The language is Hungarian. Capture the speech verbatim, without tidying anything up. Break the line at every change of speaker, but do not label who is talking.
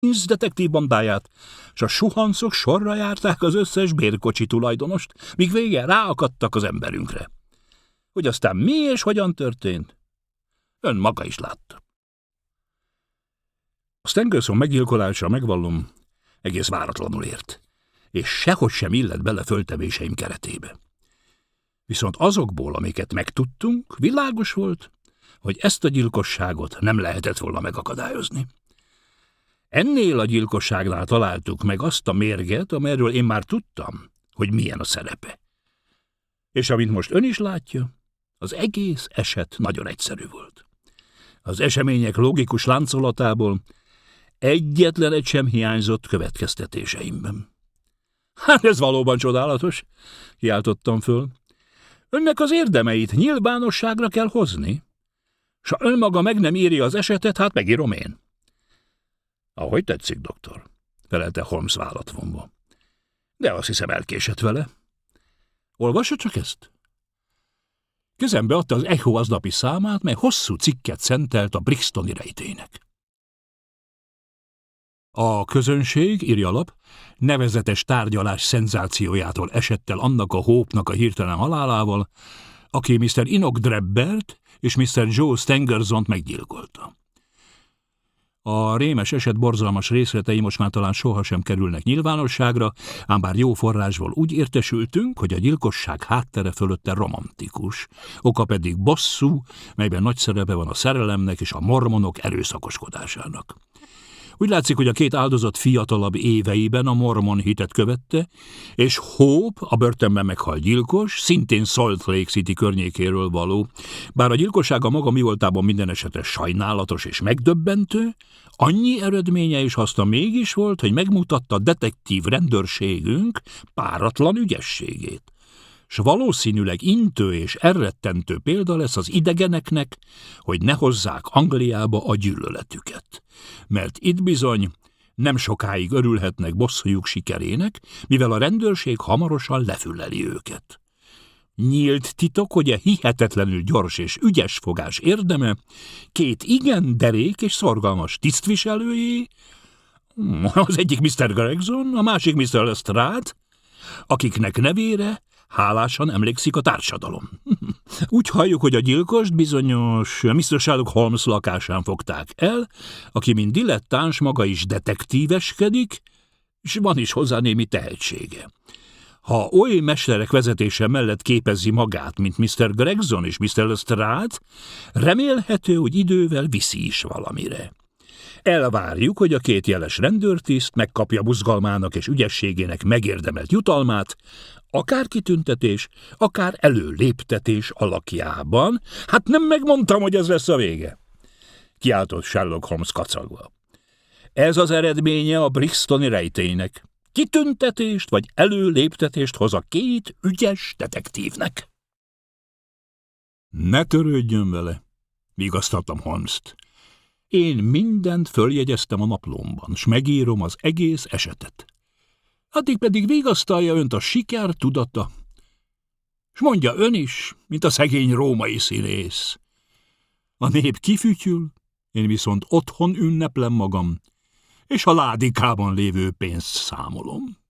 detektív bandáját, s a suhancok sorra járták az összes bérkocsi tulajdonost, míg végén ráakadtak az emberünkre. Hogy aztán mi és hogyan történt? Ön maga is látta. A Stangerson meggyilkolása, megvallom, egész váratlanul ért, és sehogy sem illett bele föltevéseim keretébe. Viszont azokból, amiket megtudtunk, világos volt, hogy ezt a gyilkosságot nem lehetett volna megakadályozni. Ennél a gyilkosságnál találtuk meg azt a mérget, amelyről én már tudtam, hogy milyen a szerepe. És amint most ön is látja, az egész eset nagyon egyszerű volt. Az események logikus láncolatából egyetlen egy sem hiányzott következtetéseimben. Hát ez valóban csodálatos, kiáltottam föl. Önnek az érdemeit nyilvánosságra kell hozni, s ha ön maga meg nem írja az esetet, hát megírom én. Ahogy tetszik, doktor, felelte Holmes vállat vonva. De azt hiszem elkésett vele. Olvassa csak ezt. Kezembe adta az Echo aznapi számát, mely hosszú cikket szentelt a Brixtoni rejtélynek. A közönség, írja a lap, nevezetes tárgyalás szenzációjától esett el annak a Hope-nak a hirtelen halálával, aki miszter Enoch Drebbert és miszter Joe Stangersont meggyilkolta. A rémes eset borzalmas részletei most már talán sohasem kerülnek nyilvánosságra, ám bár jó forrásból úgy értesültünk, hogy a gyilkosság háttere fölötte romantikus, oka pedig bosszú, melyben nagy szerepe van a szerelemnek és a mormonok erőszakoskodásának. Úgy látszik, hogy a két áldozat fiatalabb éveiben a mormon hitet követte, és Hope, a börtönben meghalt gyilkos, szintén Salt Lake City környékéről való. Bár a gyilkossága maga mi voltában minden esetre sajnálatos és megdöbbentő, annyi eredménye és haszna mégis volt, hogy megmutatta detektív rendőrségünk páratlan ügyességét. S valószínűleg intő és elrettentő példa lesz az idegeneknek, hogy ne hozzák Angliába a gyűlöletüket. Mert itt bizony nem sokáig örülhetnek bosszújuk sikerének, mivel a rendőrség hamarosan lefüleli őket. Nyílt titok, hogy a hihetetlenül gyors és ügyes fogás érdeme két igen derék és szorgalmas tisztviselőjé, az egyik miszter Gregson, a másik miszter Lestrade, akiknek nevére hálásan emlékszik a társadalom. Úgy halljuk, hogy a gyilkost bizonyos miszter Sherlock Holmes lakásán fogták el, aki mint dilettáns maga is detektíveskedik, és van is hozzá némi tehetsége. Ha oly mesterek vezetése mellett képezi magát, mint miszter Gregson és miszter Lestrade, remélhető, hogy idővel viszi is valamire. Elvárjuk, hogy a két jeles rendőrtiszt megkapja buzgalmának és ügyességének megérdemelt jutalmát, akár kitüntetés, akár előléptetés alakjában. Hát nem megmondtam, hogy ez lesz a vége, kiáltott Sherlock Holmes kacagva. Ez az eredménye a Brixtoni rejtélynek. Kitüntetést vagy előléptetést hoz a két ügyes detektívnek. Ne törődjön vele, vigasztaltam Holmest. Én mindent följegyeztem a naplómban, s megírom az egész esetet. Addig pedig vigasztalja önt a siker tudata. S mondja ön is, mint a szegény római színész. A nép kifütyül, én viszont otthon ünneplem magam, és a ládikában lévő pénzt számolom.